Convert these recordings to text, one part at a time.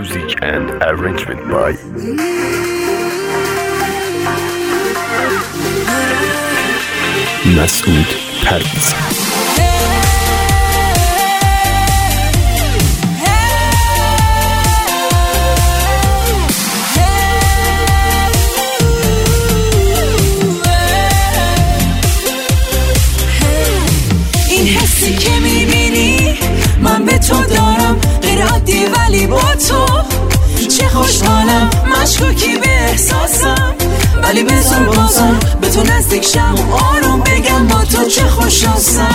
Music and arrangement by مسعود پرویز. این حسی که میبینی من به تو دارم غیر عادی، ولی با تو چه خوشحالم، مشکوکی به احساسم، ولی بذار بازم به تو نزدیک شم و آروم بگم با تو چه خوشحالم.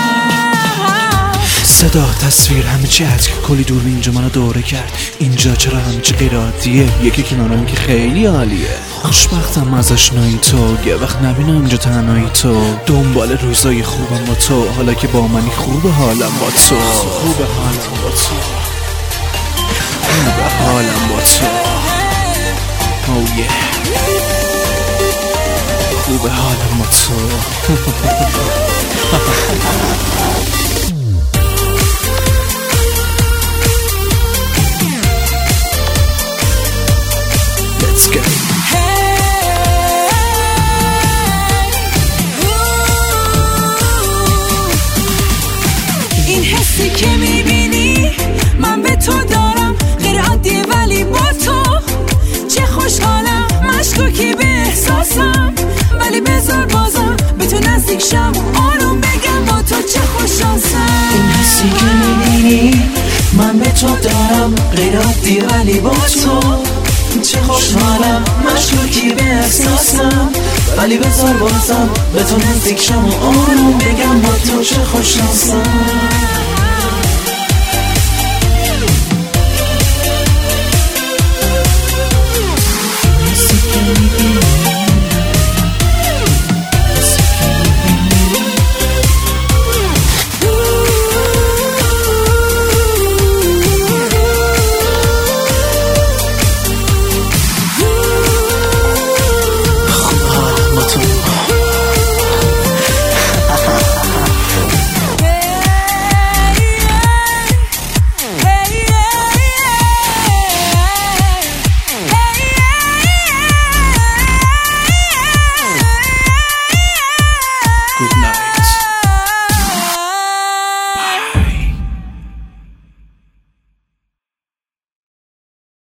صدا تصویر همه چی هست، کلی دوربین اینجا منو دوره کرد. اینجا چرا همه چی غیر عادیه؟ یکی کنارم که خیلی عالیه. خوشبختم از آشنایی تو، یه وقت نبینم اینجا تنهایی تو. دنبال روزای خوبم با تو، حالا که با منی خوب حالم با تو، خوب حالم با تو، خوب حالم با تو. Oh yeah. خوب حالم با تو. Let's go. این حسی که میبینی من به تو دارم غیر عادیه، ولی با تو چه خوشحالم، مشکوکی به احساسم، ولی بذار بازم به تو نزدیک شم و آروم بگم با تو چه خوشحالم. این حسی که میبینی من به تو دارم غیر عادی، ولی با تو چه خوشحالم، مشکوکی به احساسم، ولی بذار بازم به تو نزدیک شم و آروم بگم با تو چه خوشحالم.